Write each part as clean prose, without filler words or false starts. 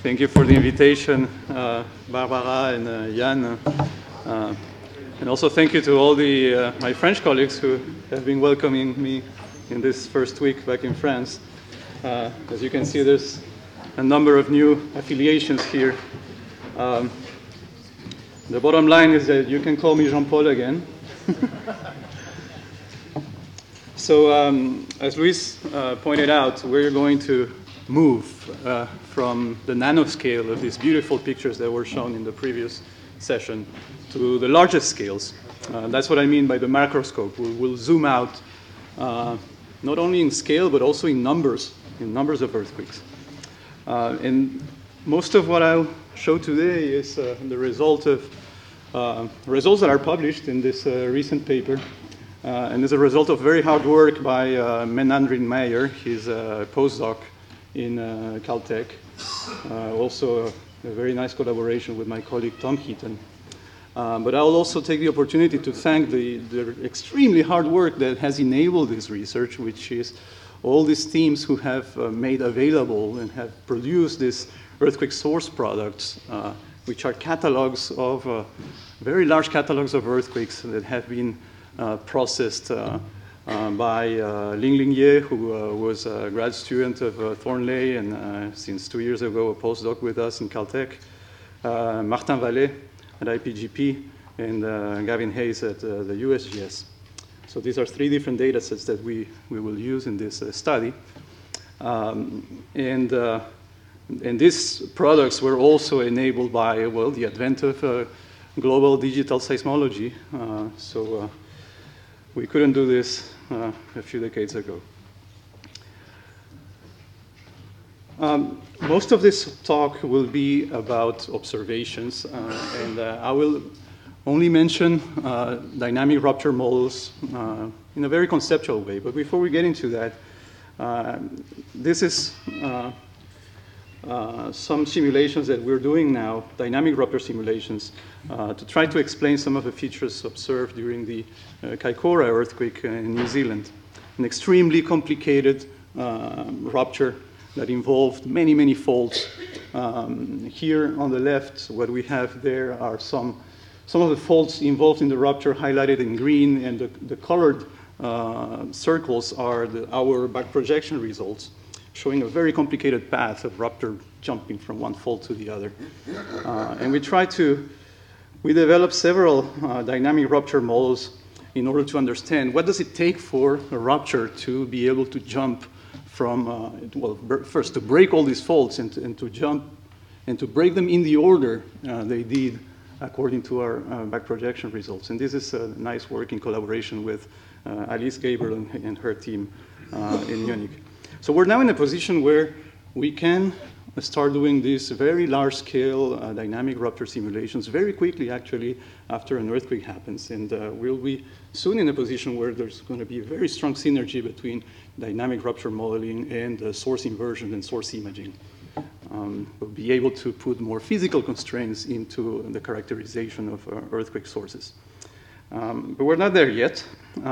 Thank you for the invitation, Barbara and Jan. And also thank you to all my French colleagues who have been welcoming me in this first week back in France. As you can see, there's a number of new affiliations here. The bottom line is that you can call me Jean-Paul again. So as Luis pointed out, we're going to move from the nanoscale of these beautiful pictures that were shown in the previous session to the largest scales. That's what I mean by the macroscope. We'll zoom out not only in scale, but also in numbers of earthquakes. And most of what I'll show today is the result of results that are published in this recent paper. And as a result of very hard work by Menandrin Meyer. He's a postdoc in Caltech. Also a very nice collaboration with my colleague Tom Heaton. But I'll also take the opportunity to thank the extremely hard work that has enabled this research, which is all these teams who have made available and have produced these earthquake source products, which are catalogs of, very large catalogs of earthquakes that have been processed by Ling Ye, who was a grad student of Thornley and since 2 years ago a postdoc with us in Caltech, Martin Vallée at IPGP, and Gavin Hayes at the USGS. So these are 3 different data sets that we will use in this study. And these products were also enabled by, well, the advent of global digital seismology. So we couldn't do this a few decades ago. Most of this talk will be about observations, and I will only mention dynamic rupture models in a very conceptual way. But before we get into that, this is some simulations that we're doing now, dynamic rupture simulations, to try to explain some of the features observed during the Kaikoura earthquake in New Zealand. An extremely complicated rupture that involved many, many faults. Here on the left, what we have there are some of the faults involved in the rupture highlighted in green, and the colored circles are our back projection results, showing a very complicated path of rupture jumping from one fault to the other. And we developed several dynamic rupture models in order to understand what does it take for a rupture to be able to jump from, well, first to break all these faults and to jump and to break them in the order they did according to our back projection results. And this is a nice work in collaboration with Alice Gabriel and her team in Munich. So we're now in a position where we can start doing these very large-scale dynamic rupture simulations very quickly, actually, after an earthquake happens. And we'll be soon in a position where there's going to be a very strong synergy between dynamic rupture modeling and source inversion and source imaging. We'll be able to put more physical constraints into the characterization of earthquake sources. But we're not there yet.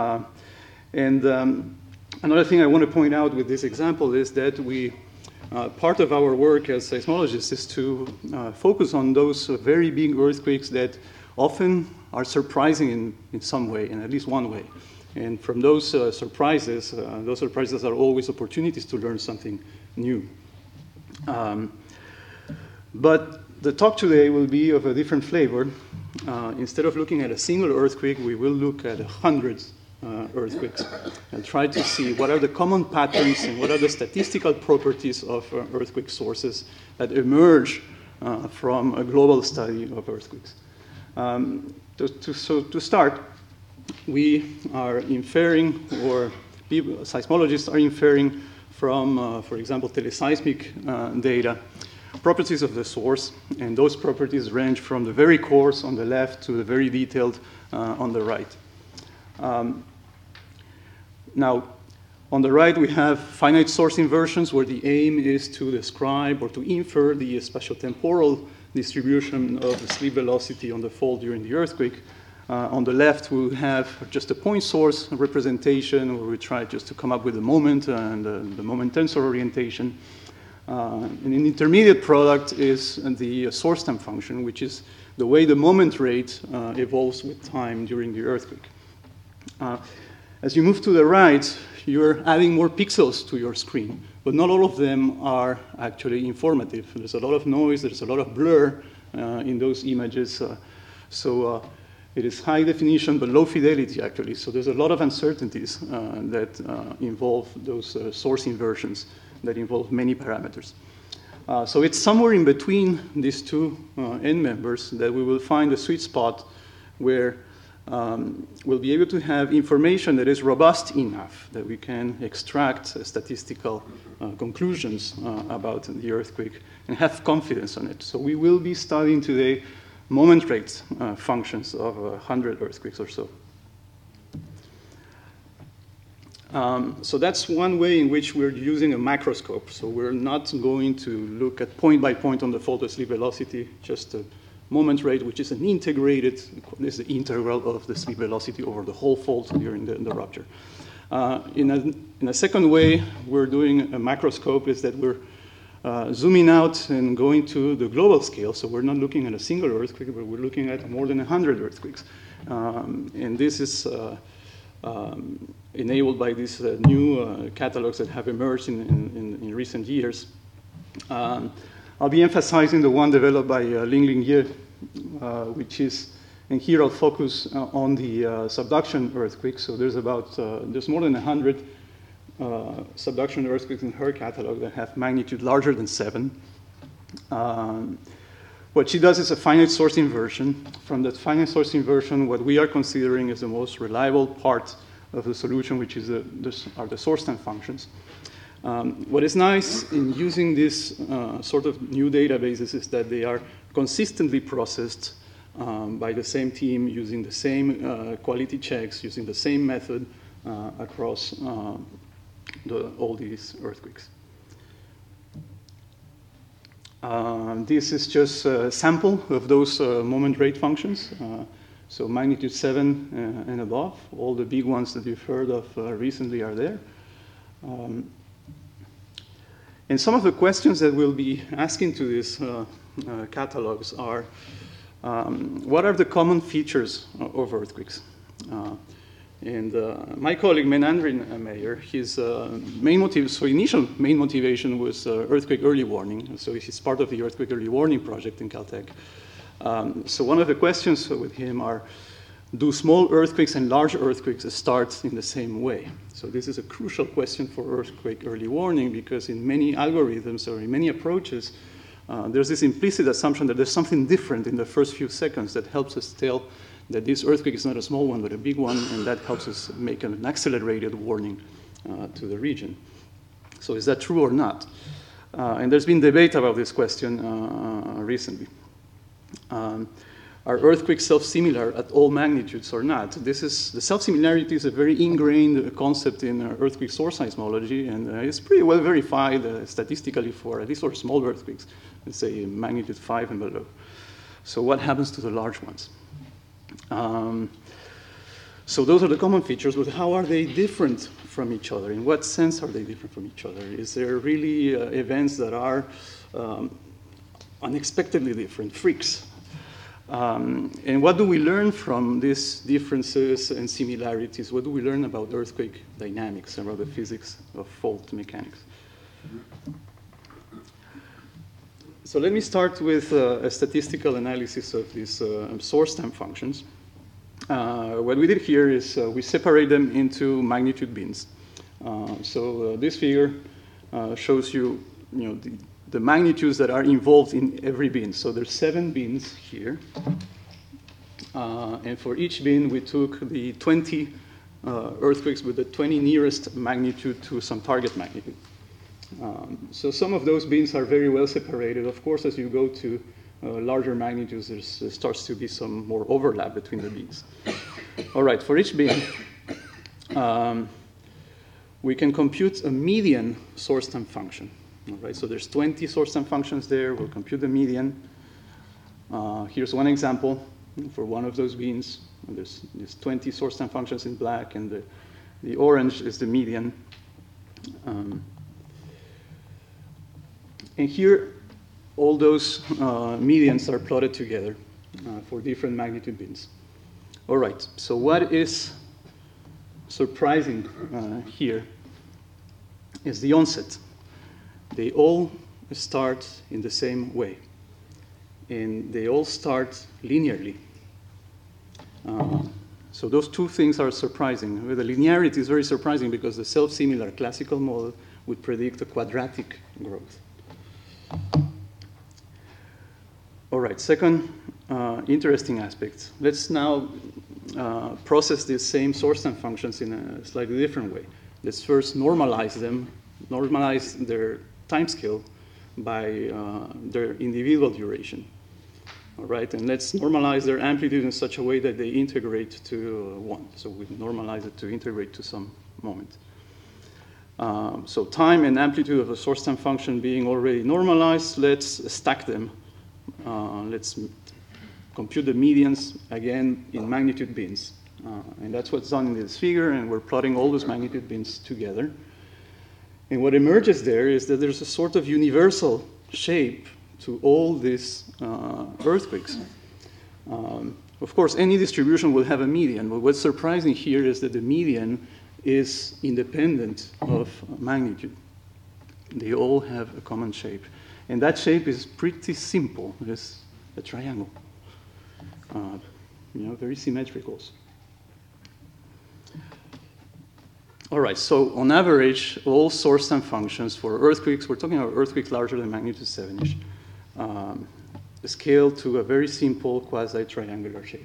Another thing I want to point out with this example is that part of our work as seismologists is to focus on those very big earthquakes that often are surprising in some way, in at least one way. And from those surprises are always opportunities to learn something new. But the talk today will be of a different flavor. Instead of looking at a single earthquake, we will look at hundreds earthquakes and try to see what are the common patterns and what are the statistical properties of earthquake sources that emerge from a global study of earthquakes. So to start, we are inferring, or seismologists are inferring from, for example, teleseismic data, properties of the source, and those properties range from the very coarse on the left to the very detailed on the right. Now, on the right, we have finite source inversions, where the aim is to describe or to infer the spatiotemporal distribution of the slip velocity on the fault during the earthquake. On the left, we'll have just a point source representation, where we try just to come up with the moment and the moment tensor orientation. And an intermediate product is the source time function, which is the way the moment rate evolves with time during the earthquake. As you move to the right, you're adding more pixels to your screen, but not all of them are actually informative. There's a lot of noise, there's a lot of blur in those images. So it is high definition, but low fidelity, actually. So there's a lot of uncertainties that involve those source inversions that involve many parameters. So it's somewhere in between these two end members that we will find a sweet spot where we'll be able to have information that is robust enough that we can extract statistical conclusions about the earthquake and have confidence on it. So we will be studying today moment rate functions of 100 earthquakes or so. So that's one way in which we're using a macroscope. So we're not going to look at point by point on the fault of sleep velocity, just a moment rate, which is an integrated, this is the integral of the sleep velocity over the whole fault during the rupture. In a second way, we're doing a macroscope is that we're zooming out and going to the global scale. So we're not looking at a single earthquake, but we're looking at more than 100 earthquakes. And this is enabled by these new catalogs that have emerged in recent years. I'll be emphasizing the one developed by Ling Ye, which is, and here I'll focus on the subduction earthquakes. So there's there's more than 100 subduction earthquakes in her catalog that have magnitude larger than 7. What she does is a finite source inversion. From that finite source inversion, what we are considering is the most reliable part of the solution, which is are the source time functions. What is nice in using this sort of new databases is that they are consistently processed by the same team using the same quality checks, using the same method across all these earthquakes. This is just a sample of those moment rate functions. So magnitude 7 and above. All the big ones that you've heard of recently are there. And some of the questions that we'll be asking to these catalogs are, what are the common features of earthquakes? And my colleague Menandrin Meyer, his initial main motivation was earthquake early warning. So he's part of the earthquake early warning project in Caltech. So one of the questions with him are, do small earthquakes and large earthquakes start in the same way? So this is a crucial question for earthquake early warning because in many algorithms or in many approaches, there's this implicit assumption that there's something different in the first few seconds that helps us tell that this earthquake is not a small one but a big one, and that helps us make an accelerated warning to the region. So is that true or not? And there's been debate about this question recently. Are earthquakes self-similar at all magnitudes or not? The self-similarity is a very ingrained concept in earthquake source seismology, and it's pretty well verified statistically for at least for small earthquakes, let's say magnitude 5 and below. So what happens to the large ones? So those are the common features, but how are they different from each other? In what sense are they different from each other? Is there really events that are unexpectedly different, freaks? And what do we learn from these differences and similarities? What do we learn about earthquake dynamics, about the physics of fault mechanics? So let me start with a statistical analysis of these source time functions. What we did here is we separate them into magnitude bins. So this figure shows you, the magnitudes that are involved in every bin. So there's 7 bins here. And for each bin, we took the 20 earthquakes with the 20 nearest magnitude to some target magnitude. So some of those bins are very well separated. Of course, as you go to larger magnitudes, there starts to be some more overlap between the bins. All right, for each bin, we can compute a median source time function. All right, so there's 20 source time functions there. We'll compute the median. Here's one example for one of those bins. There's 20 source time functions in black, and the orange is the median. And here, all those medians are plotted together for different magnitude bins. All right, so what is surprising here is the onset. They all start in the same way, and they all start linearly. So those two things are surprising. The linearity is very surprising because the self-similar classical model would predict a quadratic growth. All right, second interesting aspect. Let's now process these same source time functions in a slightly different way. Let's first normalize them, normalize their time scale by their individual duration. All right, and let's normalize their amplitude in such a way that they integrate to 1. So we normalize it to integrate to some moment. So time and amplitude of a source time function being already normalized, let's stack them. Let's compute the medians, again, in magnitude bins. And that's what's done in this figure, and we're plotting all those magnitude bins together. And what emerges there is that there's a sort of universal shape to all these earthquakes. Of course, any distribution will have a median, but what's surprising here is that the median is independent of magnitude. They all have a common shape. And that shape is pretty simple. It's a triangle. Very symmetrical. All right, so on average, all source time functions for earthquakes, we're talking about earthquakes larger than magnitude 7-ish, scale to a very simple quasi-triangular shape.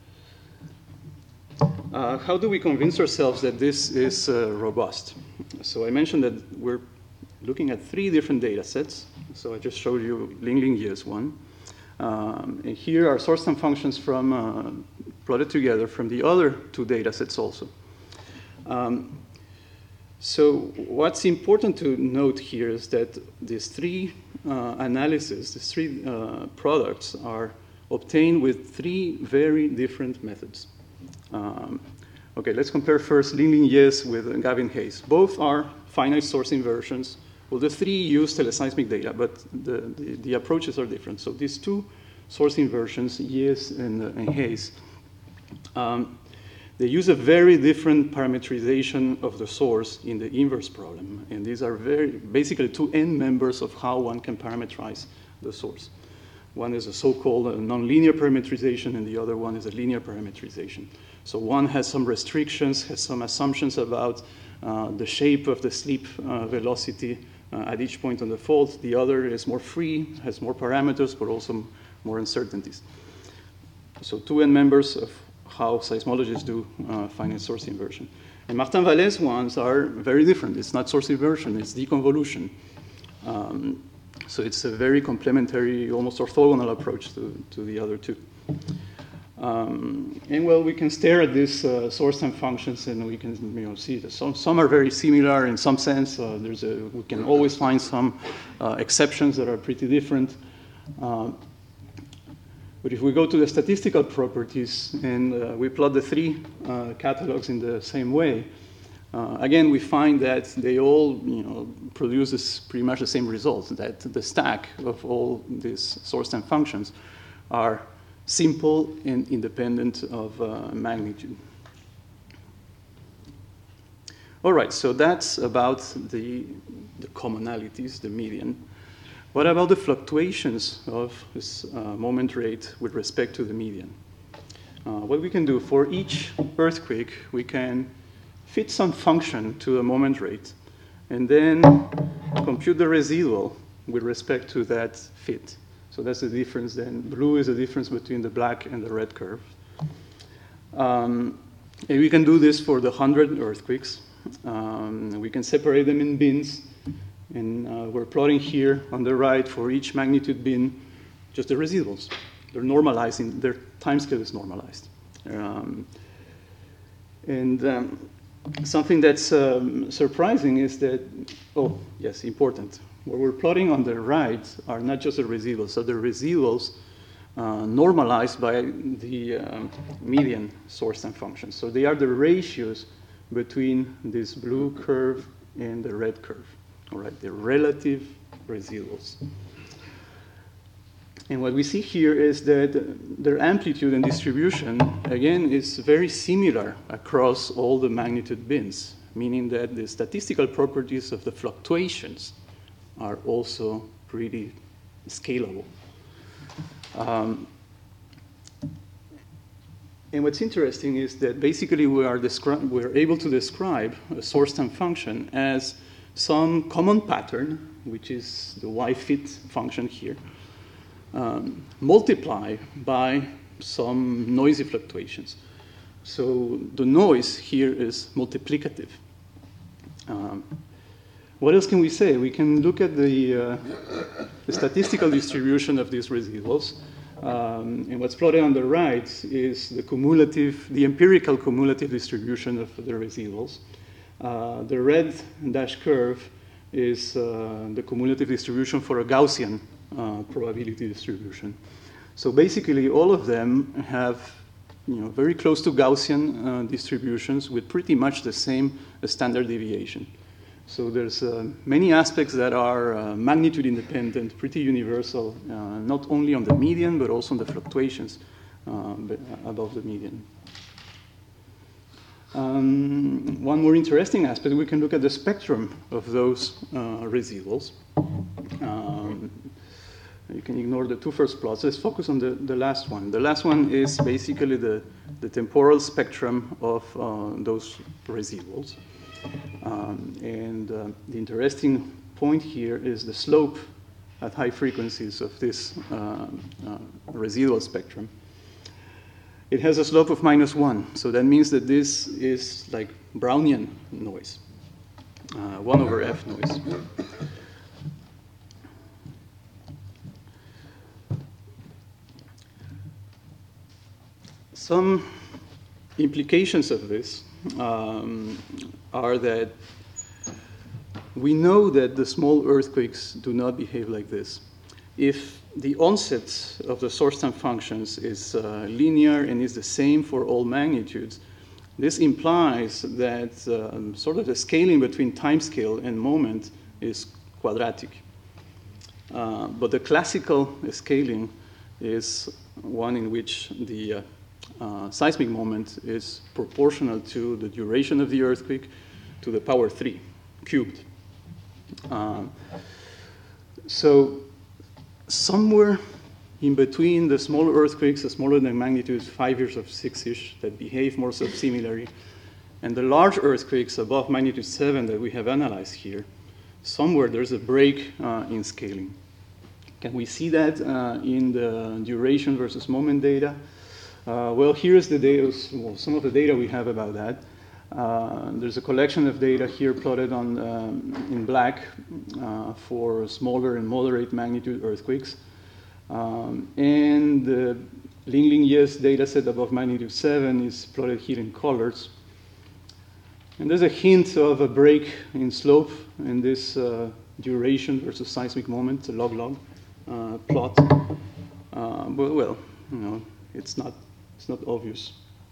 How do we convince ourselves that this is robust? So I mentioned that we're looking at 3 different data sets. So I just showed you Ling-Ling-Ye's one. And here are source time functions from plotted together from the other 2 data sets also. So what's important to note here is that these 3 analyses, these 3 products are obtained with 3 very different methods. Okay, let's compare first Ling-Ling-Ye's with Gavin Hayes. Both are finite source inversions. Well, the 3 use teleseismic data, but the approaches are different. So these 2 source inversions, Ye's and Hayes, they use a very different parametrization of the source in the inverse problem. And these are basically 2 end members of how one can parameterize the source. One is a so-called nonlinear parametrization, and the other one is a linear parametrization. So one has some restrictions, has some assumptions about the shape of the slip velocity at each point on the fault. The other is more free, has more parameters, but also more uncertainties. So 2 end members of how seismologists do finite source inversion. And Martin Vallet's ones are very different. It's not source inversion, it's deconvolution. So it's a very complementary, almost orthogonal approach to the other 2. And well, we can stare at these source time functions, and we can see that some are very similar in some sense. We can always find some exceptions that are pretty different. But if we go to the statistical properties and we plot the 3 catalogs in the same way, again, we find that they all produce pretty much the same results, that the stack of all these source time functions are simple and independent of magnitude. All right, so that's about the commonalities, the median. What about the fluctuations of this moment rate with respect to the median? What we can do for each earthquake, we can fit some function to a moment rate and then compute the residual with respect to that fit. So that's the difference then. Blue is the difference between the black and the red curve. And we can do this for the 100 earthquakes. We can separate them in bins. And we're plotting here on the right for each magnitude bin just the residuals. They're normalizing, their time scale is normalized. Something that's surprising is that, oh, yes, important. What we're plotting on the right are not just the residuals. So the residuals normalized by the median source time function. So they are the ratios between this blue curve and the red curve. All right, the relative residuals. And what we see here is that their amplitude and distribution, again, is very similar across all the magnitude bins, meaning that the statistical properties of the fluctuations are also pretty scalable. And what's interesting is that basically we're able to describe a source time function as some common pattern, which is the y-fit function here, multiply by some noisy fluctuations. So the noise here is multiplicative. What else can we say? We can look at the statistical distribution of these residuals. And what's plotted on the right is the empirical cumulative distribution of the residuals. The red dashed curve is the cumulative distribution for a Gaussian probability distribution. So basically, all of them have very close to Gaussian distributions with pretty much the same standard deviation. So there's many aspects that are magnitude independent, pretty universal, not only on the median, but also on the fluctuations above the median. One more interesting aspect, we can look at the spectrum of those residuals. You can ignore the two first plots. Let's focus on the last one. The last one is basically the temporal spectrum of those residuals. The interesting point here is the slope at high frequencies of this residual spectrum. It has a slope of -1, so that means that this is like Brownian noise, 1 over f noise. Some implications of this are that we know that the small earthquakes do not behave like this. If the onset of the source time functions is linear and is the same for all magnitudes, this implies that sort of the scaling between time scale and moment is quadratic. But the classical scaling is one in which the seismic moment is proportional to the duration of the earthquake to the power 3 cubed. So somewhere in between the smaller earthquakes, the smaller than magnitude 5 years of 6-ish that behave more similarly, and the large earthquakes above magnitude 7 that we have analyzed here, somewhere there's a break in scaling. Can we see that in the duration versus moment data? Well, here's the data, some of the data we have about that. There's a collection of data here plotted on, in black for smaller and moderate magnitude earthquakes. And the Ling-Ling-Yes data set above magnitude 7 is plotted here in colors. And there's a hint of a break in slope in this duration versus seismic moment, a log-log plot. But well, it's not obvious.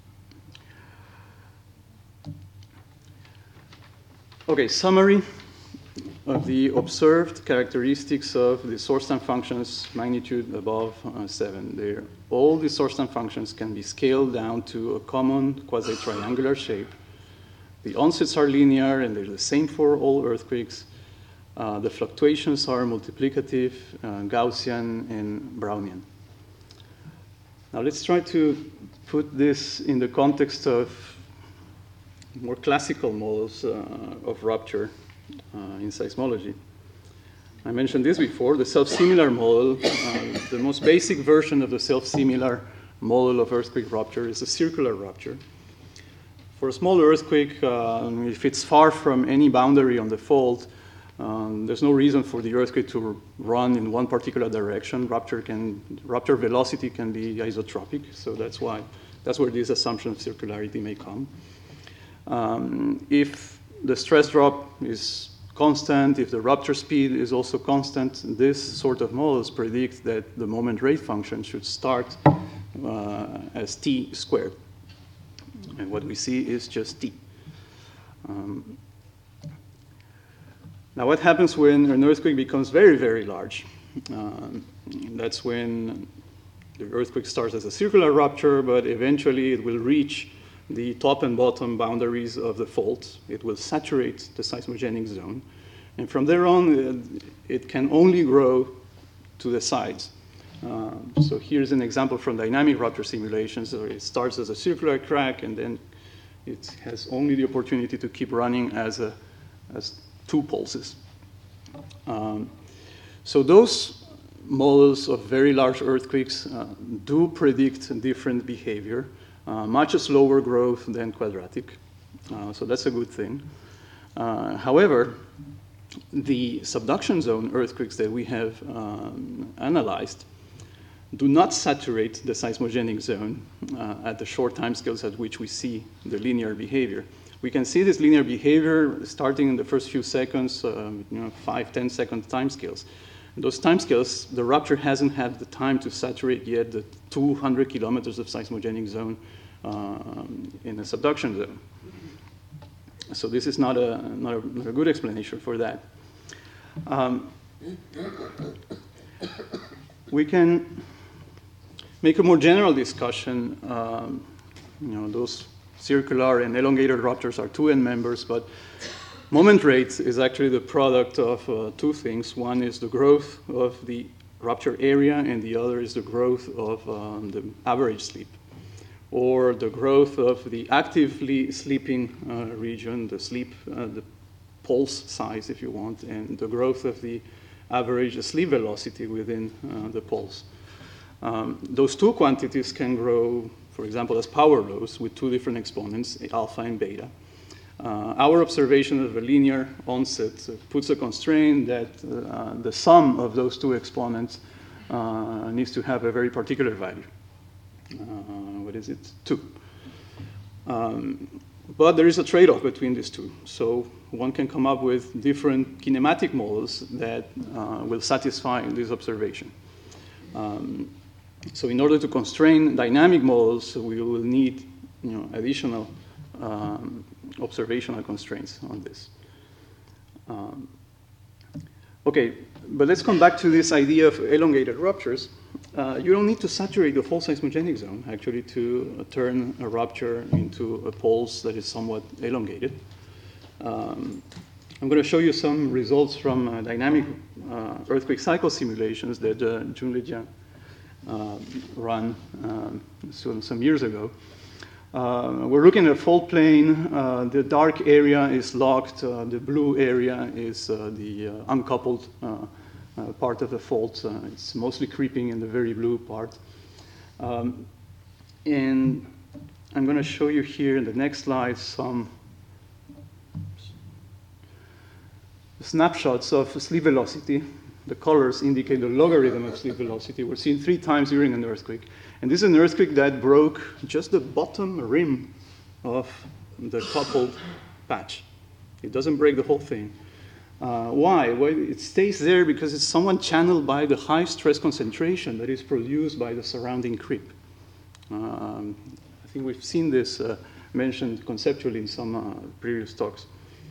Okay, summary of the observed characteristics of the source time functions magnitude above 7. All the source time functions can be scaled down to a common quasi-triangular shape. The onsets are linear and they're the same for all earthquakes. The fluctuations are multiplicative, Gaussian, and Brownian. Now let's try to put this in the context of more classical models of rupture in seismology. I mentioned this before, the self-similar model. The most basic version of the self-similar model of earthquake rupture is a circular rupture. For a small earthquake, if it's far from any boundary on the fault, there's no reason for the earthquake to run in one particular direction. Rupture velocity can be isotropic, so that's where this assumption of circularity may come. If the stress drop is constant, if the rupture speed is also constant, this sort of models predict that the moment rate function should start as t squared. And what we see is just t. Now, what happens when an earthquake becomes very, very large? That's when the earthquake starts as a circular rupture, but eventually it will reach the top and bottom boundaries of the fault. It will saturate the seismogenic zone. And from there on, it can only grow to the sides. So here's an example from dynamic rupture simulations. So it starts as a circular crack, and then it has only the opportunity to keep running as two pulses. So those models of very large earthquakes do predict different behavior, much slower growth than quadratic. So that's a good thing. However, the subduction zone earthquakes that we have analyzed do not saturate the seismogenic zone at the short timescales at which we see the linear behavior. We can see this linear behavior starting in the first few seconds, 5, 10 second timescales. Those timescales, the rupture hasn't had the time to saturate yet the 200 kilometers of seismogenic zone in the subduction zone. So this is not a good explanation for that. We can make a more general discussion. Those circular and elongated ruptures are two end members, but moment rate is actually the product of two things. One is the growth of the rupture area, and the other is the growth of the average sleep, or the growth of the actively sleeping region, the pulse size, if you want, and the growth of the average sleep velocity within the pulse. Those two quantities can grow, for example, as power laws with two different exponents, alpha and beta. Our observation of a linear onset puts a constraint that the sum of those two exponents needs to have a very particular value. What is it? 2. But there is a trade-off between these two. So one can come up with different kinematic models that will satisfy this observation. So in order to constrain dynamic models, we will need additional observational constraints on this. Okay, but let's come back to this idea of elongated ruptures. You don't need to saturate the whole seismogenic zone, actually, to turn a rupture into a pulse that is somewhat elongated. I'm going to show you some results from dynamic earthquake cycle simulations that Junle Jiang ran some years ago. We're looking at a fault plane. The dark area is locked. The blue area is the uncoupled part of the fault. It's mostly creeping in the very blue part. And I'm going to show you here in the next slide some snapshots of sleep velocity. The colors indicate the logarithm of sleep velocity. We're seen 3 times during an earthquake. And this is an earthquake that broke just the bottom rim of the coupled patch. It doesn't break the whole thing. Why? Well, it stays there because it's somewhat channeled by the high stress concentration that is produced by the surrounding creep. I think we've seen this mentioned conceptually in some previous talks.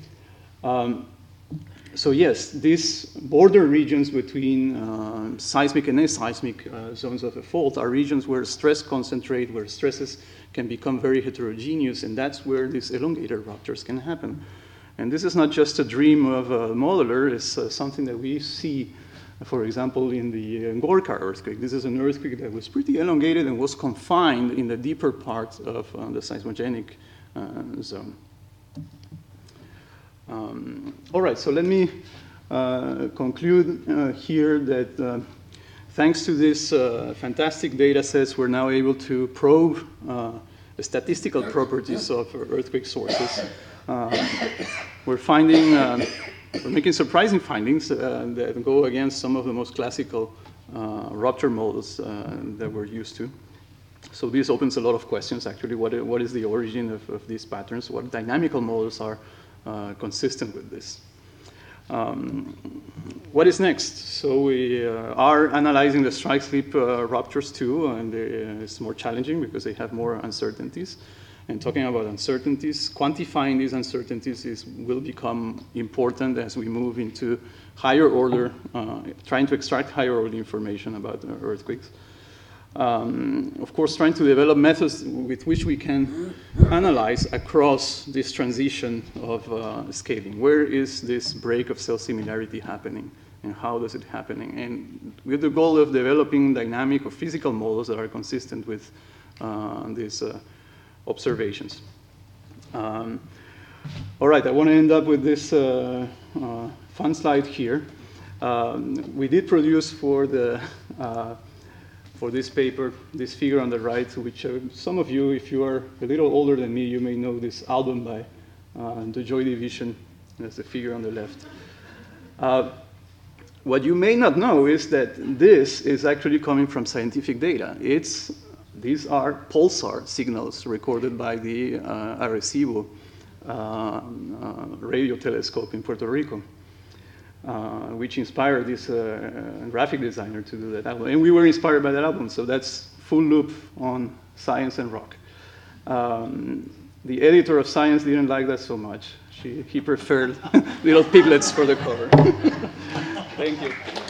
So yes, these border regions between seismic and aseismic zones of a fault are regions where stress concentrate, where stresses can become very heterogeneous, and that's where these elongated ruptures can happen. And this is not just a dream of a modeler, it's something that we see, for example, in the Ngorka earthquake. This is an earthquake that was pretty elongated and was confined in the deeper part of the seismogenic zone. All right, so let me conclude here that thanks to this fantastic data sets, we're now able to probe the statistical properties of earthquake sources. We're making surprising findings that go against some of the most classical rupture models that we're used to. So this opens a lot of questions, actually. What is the origin of these patterns? What dynamical models are consistent with this? What is next? So we are analyzing the strike-slip ruptures too, and it's more challenging because they have more uncertainties. and talking about uncertainties. Quantifying these uncertainties will become important as we move into higher order, trying to extract higher order information about earthquakes. Of course, trying to develop methods with which we can analyze across this transition of scaling. Where is this break of cell similarity happening, and how does it happening? And with the goal of developing dynamic or physical models that are consistent with these observations. All right, I want to end up with this fun slide here. We did produce for this paper, this figure on the right, which some of you, if you are a little older than me, you may know this album by the Joy Division. That's the figure on the left. What you may not know is that this is actually coming from scientific data. These are pulsar signals recorded by the Arecibo radio telescope in Puerto Rico, which inspired this graphic designer to do that album. And we were inspired by that album, so that's full loop on science and rock. The editor of Science didn't like that so much. He preferred little piglets for the cover. Thank you.